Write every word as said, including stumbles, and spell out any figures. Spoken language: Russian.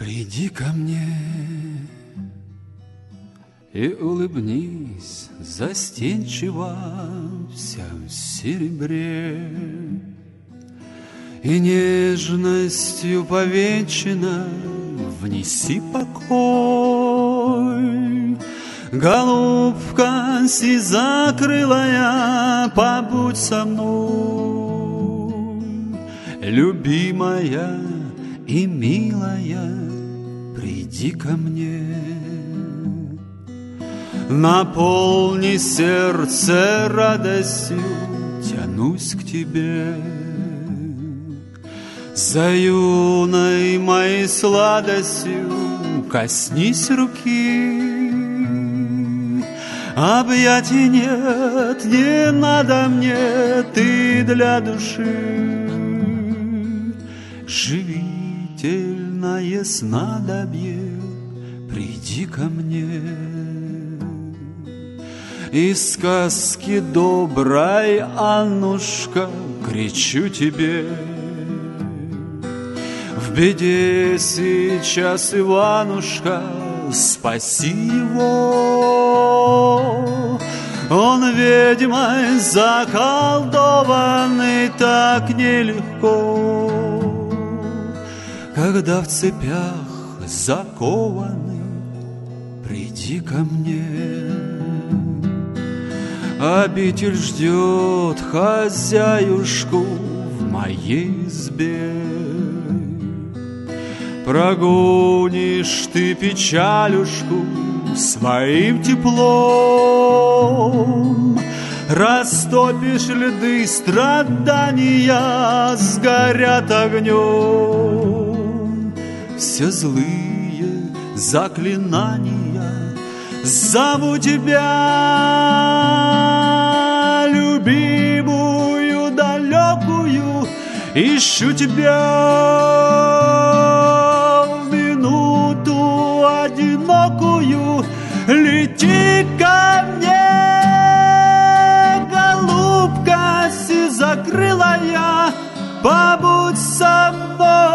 Приди ко мне и улыбнись застенчиво, вся в серебре, и нежностью повенчана внеси покой. Голубка сизокрылая, побудь со мной, любимая и милая, приди ко мне. Наполни сердце радостью, тянусь к тебе. За юной моей сладостью коснись руки. Объятий нет, не надо мне, ты для души живительное снадобье, приди ко мне. Из сказки доброй, Аннушка, кричу тебе: в беде сейчас Иванушка, спаси его. Он ведьмой заколдованный так нелегко, когда в цепях закованный, приди ко мне. Обитель ждет хозяюшку в моей избе. Прогонишь ты печалюшку своим теплом, растопишь льды страдания, сгорят огнем. Все злые заклинания зову тебя, любимую далекую, ищу тебя в минуту одинокую. Лети ко мне, голубка сизокрылая, побудь со мной.